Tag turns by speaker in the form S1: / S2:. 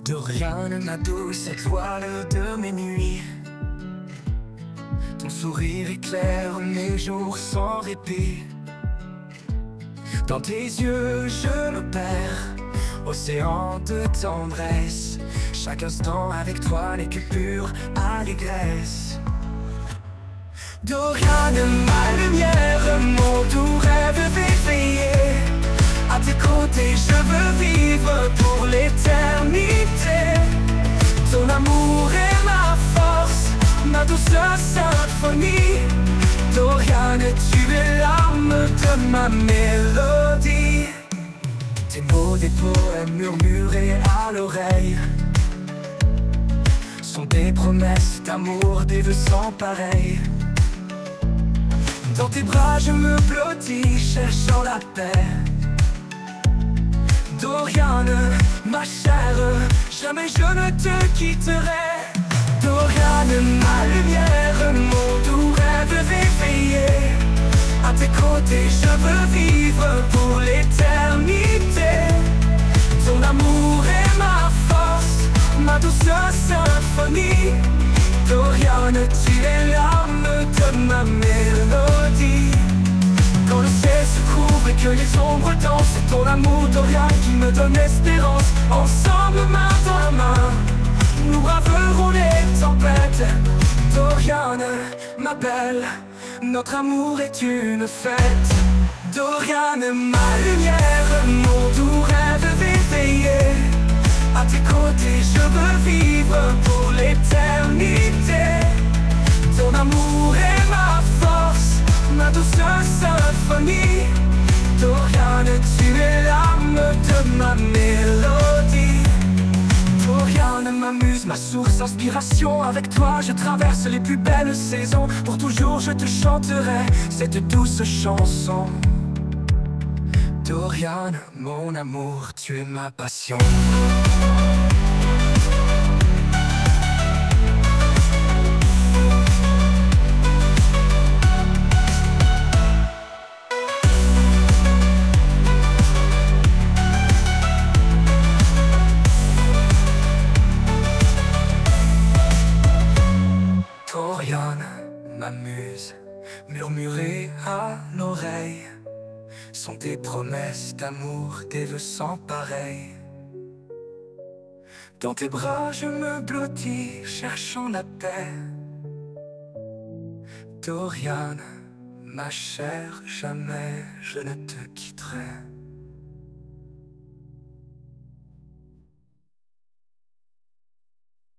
S1: Dorian, ma douce étoile de mes nuits, ton sourire éclaire mes jours sans répit. Dans tes yeux je me perds, océan de tendresse. Chaque instant avec toi n'est que pure allégresse. Dorian, ma lumière, mon doux rêve éveillé. À tes côtés je veux vivre pour l'éternité. Ton amour est ma force, ma douce symphonie. Dorian, tu es l'âme de ma mélodie. Tes mots, des poèmes murmurés à l'oreille sont des promesses d'amour, des vœux sans pareil. Dans tes bras je me blottis, cherchant la paix. Dorian, ma chère, jamais je ne te quitterai. Dorian, ma lumière, mon doux rêve éveillé. À tes côtés je veux vivre pour l'éternité. Ton amour est ma force, ma douce symphonie. Dorian, tu es l'âme de ma mélodie. Quand le ciel se couvre et que les ombres dansent, c'est ton amour, Dorian, qui me donne espérance. Ensemble, main dans la main, nous braverons les tempêtes. Dorian, ma belle, notre amour est une fête. Dorian, ma lumière, mon doux rêve éveillé. À tes côtés je veux vivre pour l'éternité. Ton amour est ma force, ma douce symphonie. Dorian, tu es l'âme de ma mélodie. Dorian m'amuse, ma source d'inspiration. Avec toi je traverse les plus belles saisons. Pour toujours je te chanterai cette douce chanson. Dorian, mon amour, tu es ma passion. Dorian m'amuse, murmurer à l'oreille sont des promesses d'amour, des vœux sans pareil. Dans tes bras je me blottis, cherchant la paix. Dorian, ma chère, jamais je ne te quitterai.